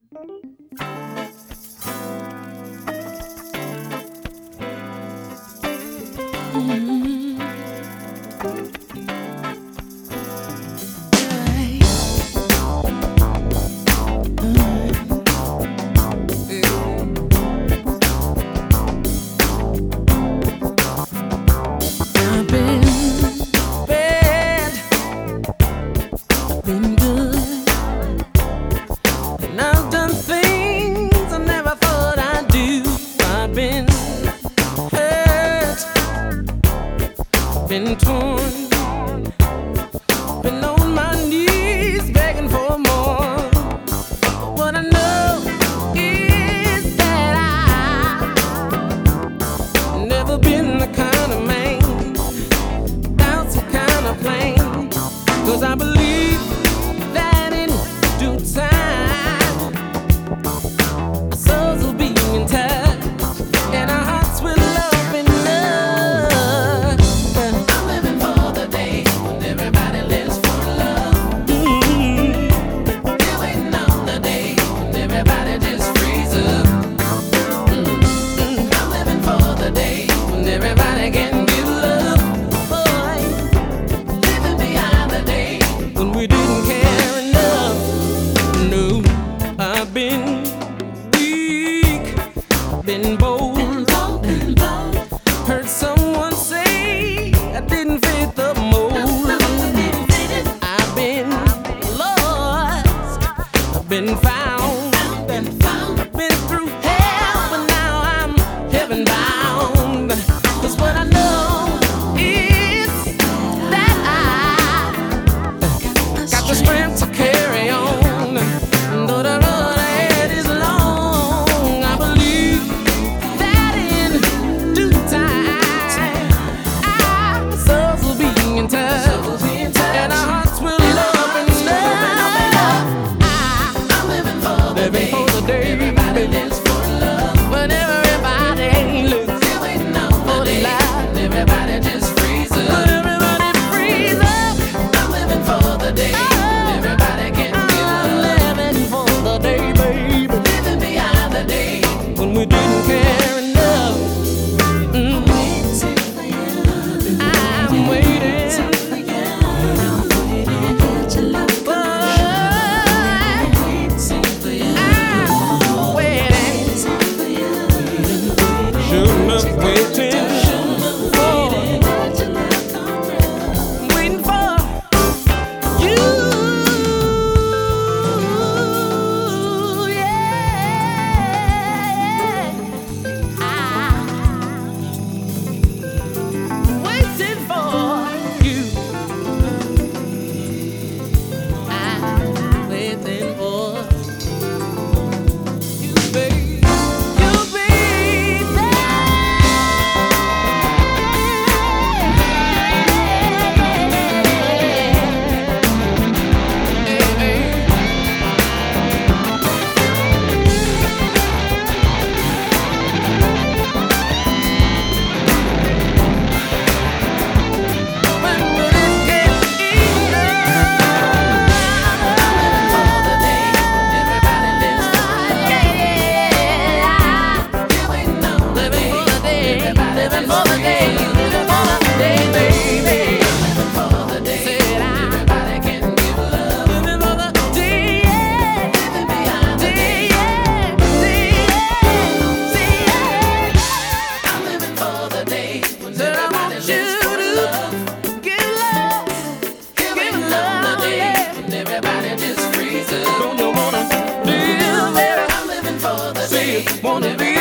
Been good, and I've done things I never thought I'd do. I've been hurt, been torn, been on my knees begging for more. But what I know is that I've never been the kind of man without some kind of plan. 'Cause I believe that in due time our souls will be in touch and our hearts will open up. I'm living for the day when everybody lives for love. Still waiting on the day when everybody just frees up. I'm living for the day when everybody can give love. Boy, living behind the day when we didn't care enough. No, I've been weak, been bold, heard someone say I didn't fit the mold. I've been lost, I've been found, been through hell, but now I'm heaven bound. 'Cause what I know is that got the strength to carry on. Though the road ahead is long, I believe that in due time our souls will be in touch and our hearts will open up. I'm living for the day everybody lives for love. When everybody looks for the light, everybody just frees up. When everybody frees up, I'm living for the day everybody can give love. Living for the day, baby, living behind the day when we didn't care enough. I'm waiting for you. I'm waiting for you. Get your love. I'm waiting for you. I'm waiting for you. Sure enough, waiting. Waiting for you, yeah. I'm waiting for you. I'm waiting for you, baby. You, baby. Everybody just freezes. Don't you wanna live, baby? I'm living for the day. Wanna be